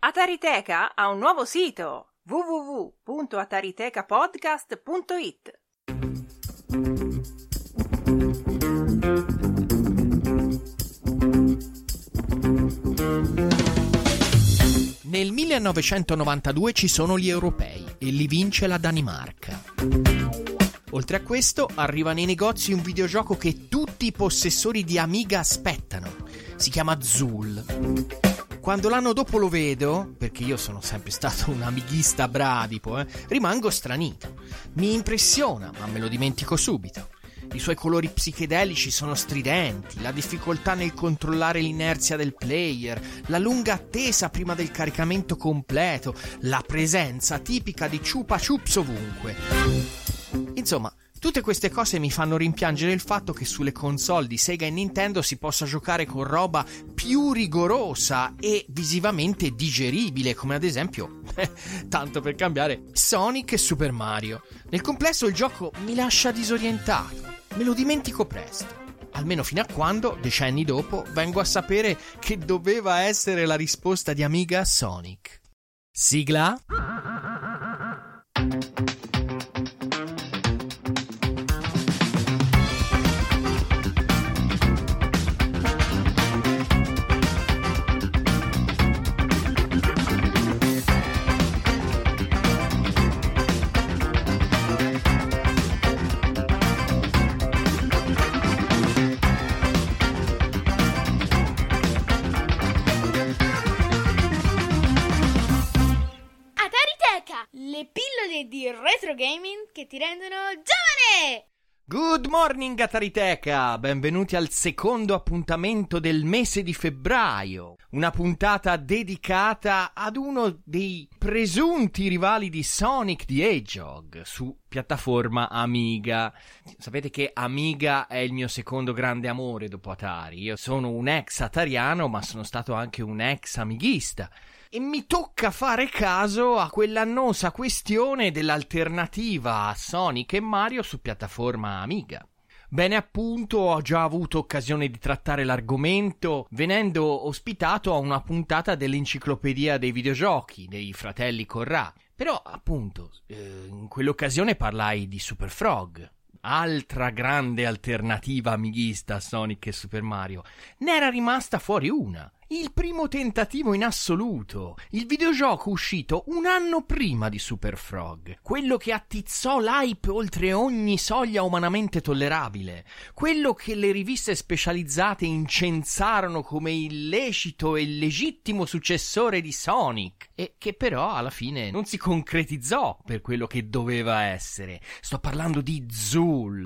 Atariteca ha un nuovo sito www.ataritekapodcast.it. Nel 1992 ci sono gli europei e li vince la Danimarca. Oltre a questo, arriva nei negozi un videogioco che tutti i possessori di Amiga aspettano. Si chiama Zool. Quando l'anno dopo lo vedo, perché io sono sempre stato un amighista bradipo, rimango stranito. Mi impressiona, ma me lo dimentico subito. I suoi colori psichedelici sono stridenti, la difficoltà nel controllare l'inerzia del player, la lunga attesa prima del caricamento completo, la presenza tipica di Chupa Chups ovunque. Insomma, tutte queste cose mi fanno rimpiangere il fatto che sulle console di Sega e Nintendo si possa giocare con roba più rigorosa e visivamente digeribile, come ad esempio, tanto per cambiare, Sonic e Super Mario. Nel complesso il gioco mi lascia disorientato, me lo dimentico presto. Almeno fino a quando, decenni dopo, vengo a sapere che doveva essere la risposta di Amiga a Sonic. Sigla? Le pillole di retro gaming che ti rendono giovane! Good morning Atariteca, benvenuti al secondo appuntamento del mese di febbraio, una puntata dedicata ad uno dei presunti rivali di Sonic the Hedgehog su piattaforma Amiga. Sapete che Amiga è il mio secondo grande amore dopo Atari. Io sono un ex atariano, ma sono stato anche un ex amighista. E mi tocca fare caso a quell'annosa questione dell'alternativa a Sonic e Mario su piattaforma Amiga. Bene, appunto, ho già avuto occasione di trattare l'argomento venendo ospitato a una puntata dell'enciclopedia dei videogiochi dei fratelli Corrà. Però, appunto, in quell'occasione parlai di Super Frog, altra grande alternativa amighista a Sonic e Super Mario. Ne era rimasta fuori una. Il primo tentativo in assoluto, il videogioco uscito un anno prima di Super Frog, quello che attizzò l'hype oltre ogni soglia umanamente tollerabile, quello che le riviste specializzate incensarono come illecito e legittimo successore di Sonic, e che però alla fine non si concretizzò per quello che doveva essere. Sto parlando di Zool.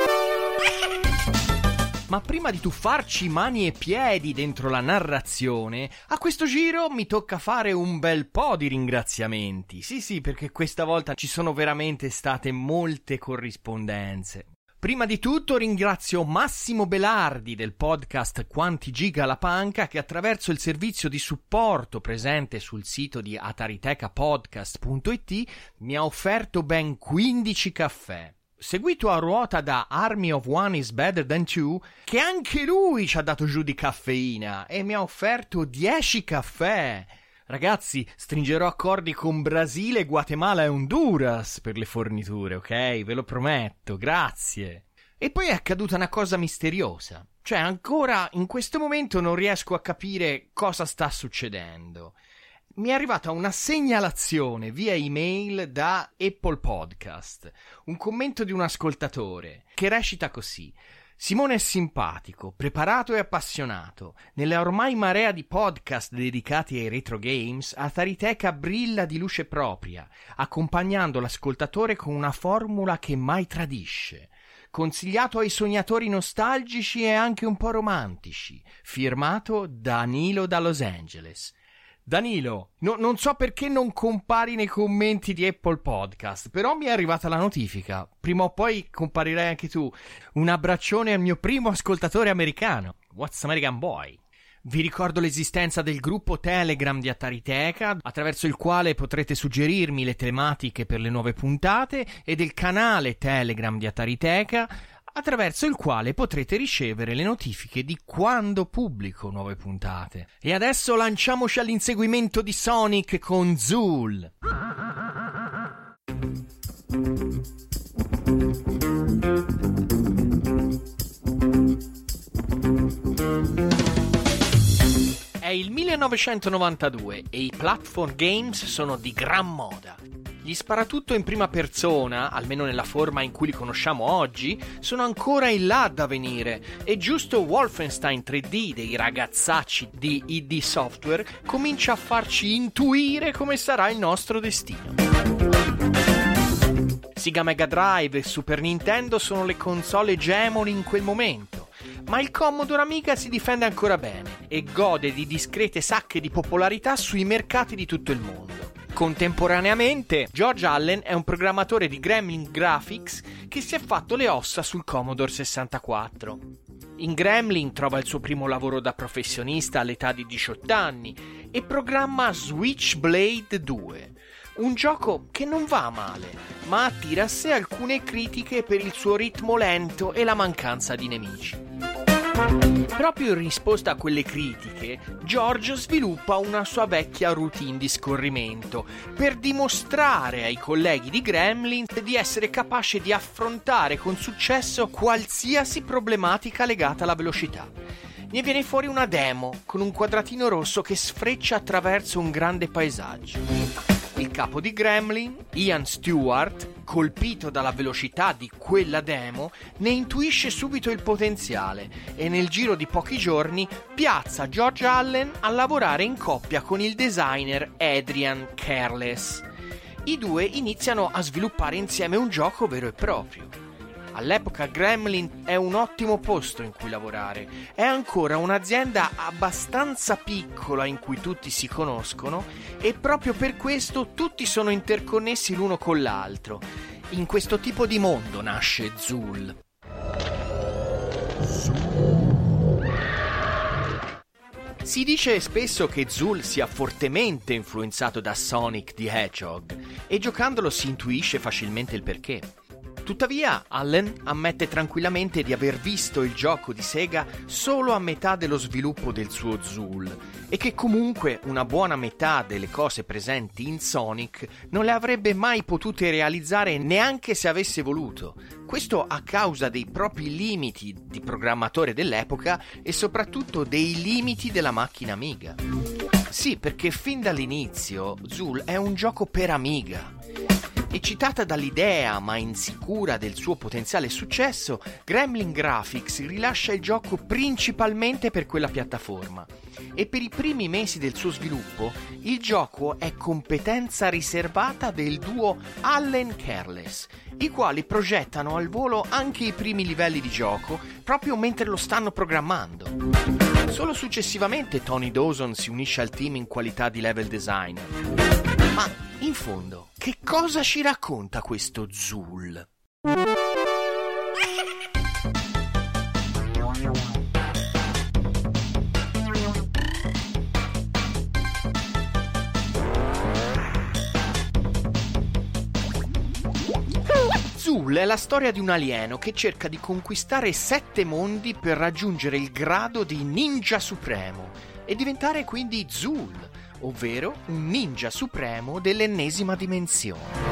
Ma prima di tuffarci mani e piedi dentro la narrazione, a questo giro mi tocca fare un bel po' di ringraziamenti. Sì, perché questa volta ci sono veramente state molte corrispondenze. Prima di tutto ringrazio Massimo Belardi del podcast Quanti Giga la Panca, che attraverso il servizio di supporto presente sul sito di ataritekapodcast.it mi ha offerto ben 15 caffè. Seguito a ruota da Army of One is Better Than Two, che anche lui ci ha dato giù di caffeina e mi ha offerto 10 caffè. Ragazzi, stringerò accordi con Brasile, Guatemala e Honduras per le forniture, ok? Ve lo prometto, grazie. E poi è accaduta una cosa misteriosa. Cioè, ancora in questo momento non riesco a capire cosa sta succedendo. Mi è arrivata una segnalazione via email da Apple Podcast, un commento di un ascoltatore che recita così: Simone è simpatico, preparato e appassionato. Nella ormai marea di podcast dedicati ai retro games, Atariteca brilla di luce propria, accompagnando l'ascoltatore con una formula che mai tradisce. Consigliato ai sognatori nostalgici e anche un po' romantici. Firmato Danilo da Los Angeles. Danilo, non so perché non compari nei commenti di Apple Podcast, però mi è arrivata la notifica. Prima o poi comparirai anche tu. Un abbraccione al mio primo ascoltatore americano. What's American Boy? Vi ricordo l'esistenza del gruppo Telegram di Atariteca, attraverso il quale potrete suggerirmi le tematiche per le nuove puntate, e del canale Telegram di Atariteca, attraverso il quale potrete ricevere le notifiche di quando pubblico nuove puntate. E adesso lanciamoci all'inseguimento di Sonic con Zool! È il 1992 e i platform games sono di gran moda. Gli sparatutto in prima persona, almeno nella forma in cui li conosciamo oggi, sono ancora in là da venire e giusto Wolfenstein 3D dei ragazzacci di id Software comincia a farci intuire come sarà il nostro destino. Sega Mega Drive e Super Nintendo sono le console egemoni in quel momento, ma il Commodore Amiga si difende ancora bene e gode di discrete sacche di popolarità sui mercati di tutto il mondo. Contemporaneamente, George Allen è un programmatore di Gremlin Graphics che si è fatto le ossa sul Commodore 64. In Gremlin trova il suo primo lavoro da professionista all'età di 18 anni e programma Switchblade 2, un gioco che non va male, ma attira a sé alcune critiche per il suo ritmo lento e la mancanza di nemici. Proprio in risposta a quelle critiche, George sviluppa una sua vecchia routine di scorrimento per dimostrare ai colleghi di Gremlin di essere capace di affrontare con successo qualsiasi problematica legata alla velocità. Ne viene fuori una demo con un quadratino rosso che sfreccia attraverso un grande paesaggio. Il capo di Gremlin, Ian Stewart, colpito dalla velocità di quella demo, ne intuisce subito il potenziale e nel giro di pochi giorni piazza George Allen a lavorare in coppia con il designer Adrian Careless. I due iniziano a sviluppare insieme un gioco vero e proprio. All'epoca Gremlin è un ottimo posto in cui lavorare, è ancora un'azienda abbastanza piccola in cui tutti si conoscono e proprio per questo tutti sono interconnessi l'uno con l'altro. In questo tipo di mondo nasce Zool. Si dice spesso che Zool sia fortemente influenzato da Sonic the Hedgehog e giocandolo si intuisce facilmente il perché. Tuttavia, Allen ammette tranquillamente di aver visto il gioco di Sega solo a metà dello sviluppo del suo Zool e che comunque una buona metà delle cose presenti in Sonic non le avrebbe mai potute realizzare neanche se avesse voluto. Questo a causa dei propri limiti di programmatore dell'epoca e soprattutto dei limiti della macchina Amiga. Sì, perché fin dall'inizio Zool è un gioco per Amiga. Eccitata dall'idea ma insicura del suo potenziale successo, Gremlin Graphics rilascia il gioco principalmente per quella piattaforma e per i primi mesi del suo sviluppo il gioco è competenza riservata del duo Allen Careless, i quali progettano al volo anche i primi livelli di gioco proprio mentre lo stanno programmando. Solo successivamente Tony Dawson si unisce al team in qualità di level designer. Ma in fondo, che cosa ci racconta questo Zool? Zool è la storia di un alieno che cerca di conquistare 7 mondi per raggiungere il grado di ninja supremo e diventare quindi Zool, ovvero un ninja supremo dell'ennesima dimensione.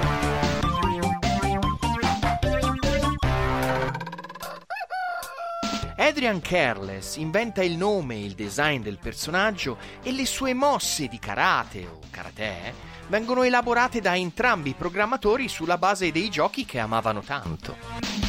Adrian Careless inventa il nome e il design del personaggio e le sue mosse di karate o karate vengono elaborate da entrambi i programmatori sulla base dei giochi che amavano tanto.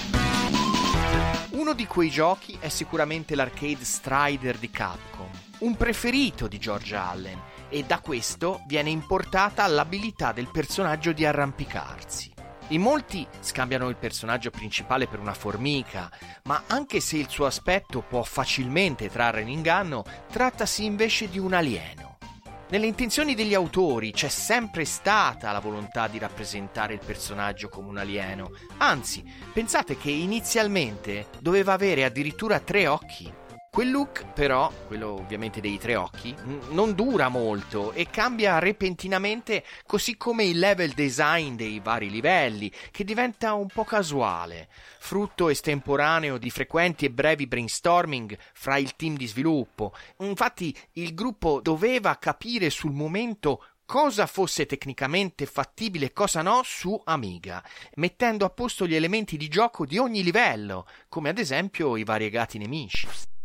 Uno di quei giochi è sicuramente l'arcade Strider di Capcom, un preferito di George Allen, e da questo viene importata l'abilità del personaggio di arrampicarsi. In molti scambiano il personaggio principale per una formica, ma anche se il suo aspetto può facilmente trarre in inganno, trattasi invece di un alieno. Nelle intenzioni degli autori c'è sempre stata la volontà di rappresentare il personaggio come un alieno. Anzi, pensate che inizialmente doveva avere addirittura 3 occhi. Quel look, però, quello ovviamente dei tre occhi, non dura molto e cambia repentinamente, così come il level design dei vari livelli, che diventa un po' casuale, frutto estemporaneo di frequenti e brevi brainstorming fra il team di sviluppo. Infatti il gruppo doveva capire sul momento cosa fosse tecnicamente fattibile e cosa no su Amiga, mettendo a posto gli elementi di gioco di ogni livello, come ad esempio i variegati nemici.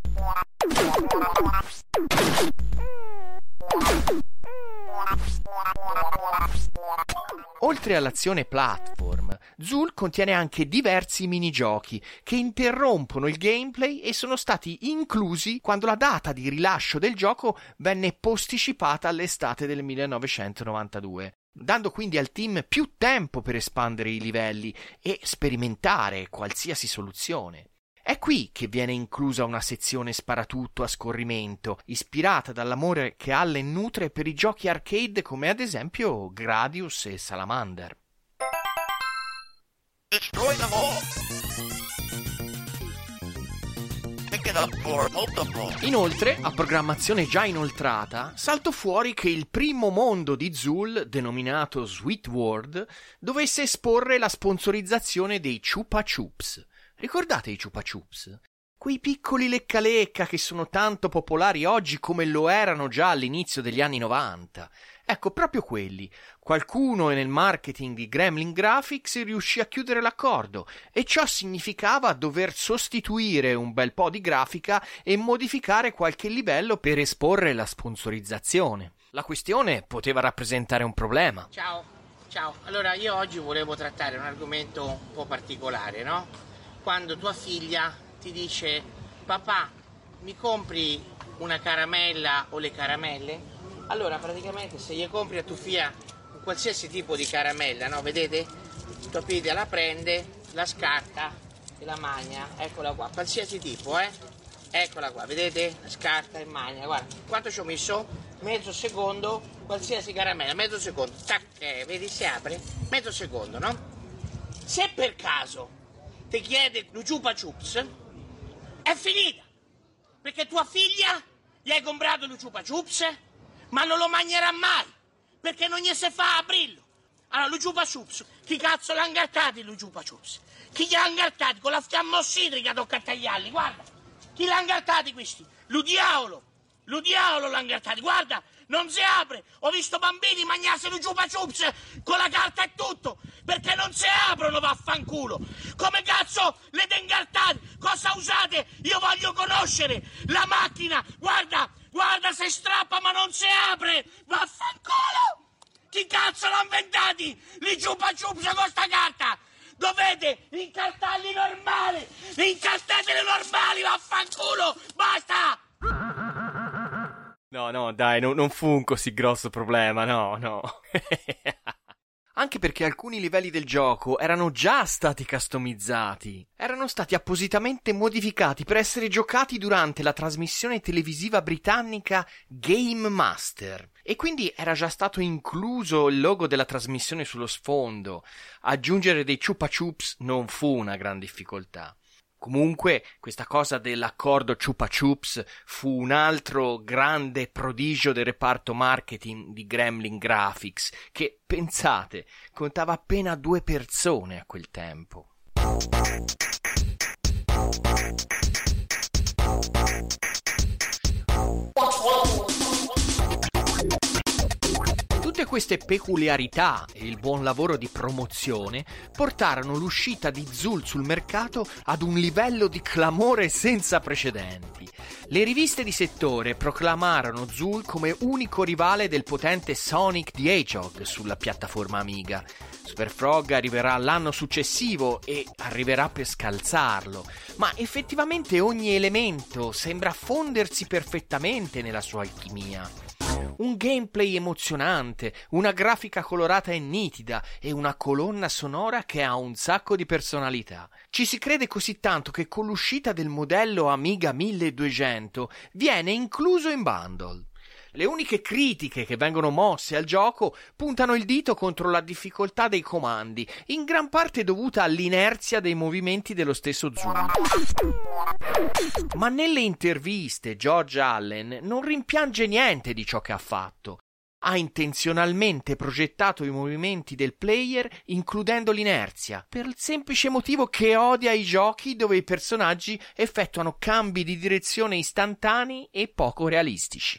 Oltre all'azione platform, Zool contiene anche diversi minigiochi che interrompono il gameplay e sono stati inclusi quando la data di rilascio del gioco venne posticipata all'estate del 1992, dando quindi al team più tempo per espandere i livelli e sperimentare qualsiasi soluzione. È qui che viene inclusa una sezione sparatutto a scorrimento, ispirata dall'amore che Allen nutre per i giochi arcade come ad esempio Gradius e Salamander. Destroy them all. Pick it up for multiple. Inoltre, a programmazione già inoltrata, saltò fuori che il primo mondo di Zool, denominato Sweet World, dovesse esporre la sponsorizzazione dei Chupa Chups. Ricordate i Chupa Chups? Quei piccoli lecca-lecca che sono tanto popolari oggi come lo erano già all'inizio degli anni 90. Ecco, proprio quelli. Qualcuno nel marketing di Gremlin Graphics riuscì a chiudere l'accordo e ciò significava dover sostituire un bel po' di grafica e modificare qualche livello per esporre la sponsorizzazione. La questione poteva rappresentare un problema. Ciao, allora io oggi volevo trattare un argomento un po' particolare, no? Quando tua figlia ti dice: papà, mi compri una caramella o le caramelle? Allora praticamente se gli compri a tua figlia un qualsiasi tipo di caramella, no? Vedete? Tua figlia la prende, la scarta e la mangia, eccola qua, qualsiasi tipo, eccola qua, vedete? La scarta e mangia, guarda, quanto ci ho messo? Mezzo secondo, qualsiasi caramella, mezzo secondo, tac, vedi, si apre, mezzo secondo, no? Se per caso ti chiede lo Chupa Chups, è finita, perché tua figlia gli hai comprato lo Chupa Chups, ma non lo mangerà mai, perché non gli si fa aprirlo. Allora, lo Chupa Chups, chi cazzo l'ha incartati lo Chupa Chups? Chi li ha incartati? Con la fiamma ossidrica tocca tagliarli, guarda. Chi l'ha incartati questi? Lo diavolo l'ha incartati, guarda, non si apre. Ho visto bambini mangiarsi lo Chupa Chups con la carta e tutto, perché non si aprono, vaffanculo. Come cazzo le incartate? Cosa usate? Io voglio conoscere la macchina. Guarda se strappa ma non si apre, vaffanculo. Chi cazzo l'ha inventati? Li Chupa Chups con sta carta? Dovete incartarli normali. Incartateli normali, vaffanculo. Basta. No, dai, non fu un così grosso problema, no. Anche perché alcuni livelli del gioco erano già stati customizzati. Erano stati appositamente modificati per essere giocati durante la trasmissione televisiva britannica Game Master. E quindi era già stato incluso il logo della trasmissione sullo sfondo. Aggiungere dei Chupa Chups non fu una gran difficoltà. Comunque, questa cosa dell'accordo Chupa Chups fu un altro grande prodigio del reparto marketing di Gremlin Graphics, che, pensate, contava appena 2 persone a quel tempo. Tutte queste peculiarità e il buon lavoro di promozione portarono l'uscita di Zool sul mercato ad un livello di clamore senza precedenti. Le riviste di settore proclamarono Zool come unico rivale del potente Sonic the Hedgehog sulla piattaforma Amiga. Super Frog arriverà l'anno successivo e arriverà per scalzarlo, ma effettivamente ogni elemento sembra fondersi perfettamente nella sua alchimia. Un gameplay emozionante, una grafica colorata e nitida e una colonna sonora che ha un sacco di personalità. Ci si crede così tanto che con l'uscita del modello Amiga 1200 viene incluso in bundle. Le uniche critiche che vengono mosse al gioco puntano il dito contro la difficoltà dei comandi, in gran parte dovuta all'inerzia dei movimenti dello stesso Zul. Ma nelle interviste George Allen non rimpiange niente di ciò che ha fatto. Ha intenzionalmente progettato i movimenti del player includendo l'inerzia, per il semplice motivo che odia i giochi dove i personaggi effettuano cambi di direzione istantanei e poco realistici.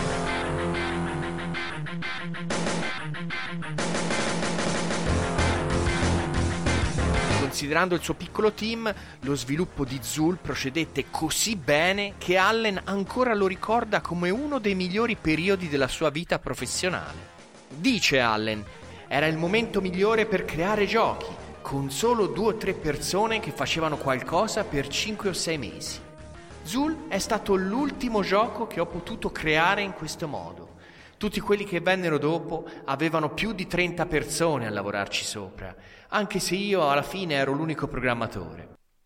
Considerando il suo piccolo team, lo sviluppo di Zul procedette così bene che Allen ancora lo ricorda come uno dei migliori periodi della sua vita professionale. Dice Allen: era il momento migliore per creare giochi, con solo 2 o 3 persone che facevano qualcosa per 5 o 6 mesi. Zul è stato l'ultimo gioco che ho potuto creare in questo modo. Tutti quelli che vennero dopo avevano più di 30 persone a lavorarci sopra, anche se io alla fine ero l'unico programmatore.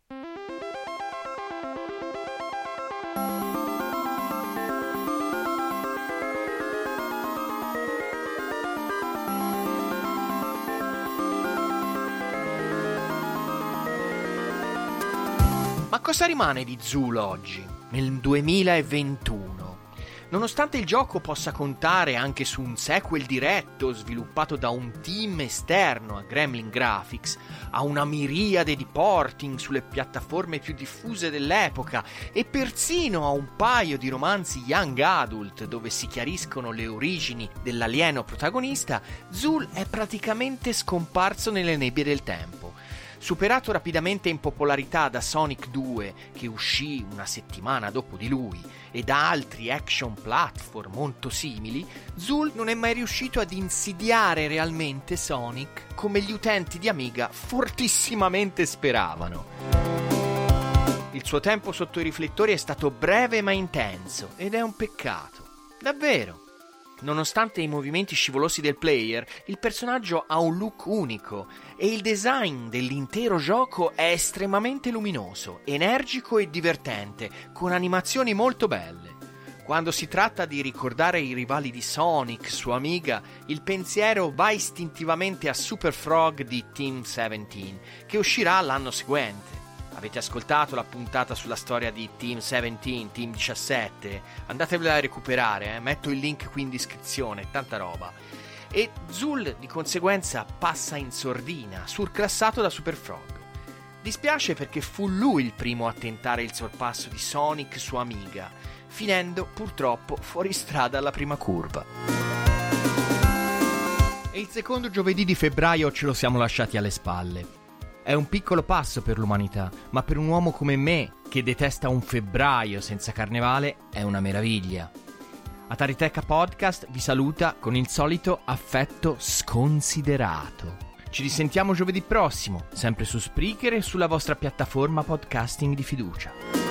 Ma cosa rimane di Zul oggi, nel 2021? Nonostante il gioco possa contare anche su un sequel diretto sviluppato da un team esterno a Gremlin Graphics, a una miriade di porting sulle piattaforme più diffuse dell'epoca e persino a un paio di romanzi young adult dove si chiariscono le origini dell'alieno protagonista, Zul è praticamente scomparso nelle nebbie del tempo. Superato rapidamente in popolarità da Sonic 2, che uscì una settimana dopo di lui, e da altri action platform molto simili, Zul non è mai riuscito ad insidiare realmente Sonic come gli utenti di Amiga fortissimamente speravano. Il suo tempo sotto i riflettori è stato breve ma intenso, ed è un peccato. Davvero. Nonostante i movimenti scivolosi del player, il personaggio ha un look unico e il design dell'intero gioco è estremamente luminoso, energico e divertente, con animazioni molto belle. Quando si tratta di ricordare i rivali di Sonic su Amiga, il pensiero va istintivamente a Super Frog di Team 17, che uscirà l'anno seguente. Avete ascoltato la puntata sulla storia di Team 17, Team 17? Andatevela a recuperare, metto il link qui in descrizione, tanta roba. E Zul di conseguenza passa in sordina, surclassato da Super Frog. Dispiace perché fu lui il primo a tentare il sorpasso di Sonic su Amiga, finendo purtroppo fuori strada alla prima curva. E il secondo giovedì di febbraio ce lo siamo lasciati alle spalle. È un piccolo passo per l'umanità, ma per un uomo come me, che detesta un febbraio senza carnevale, è una meraviglia. Atariteca Podcast vi saluta con il solito affetto sconsiderato. Ci risentiamo giovedì prossimo, sempre su Spreaker e sulla vostra piattaforma podcasting di fiducia.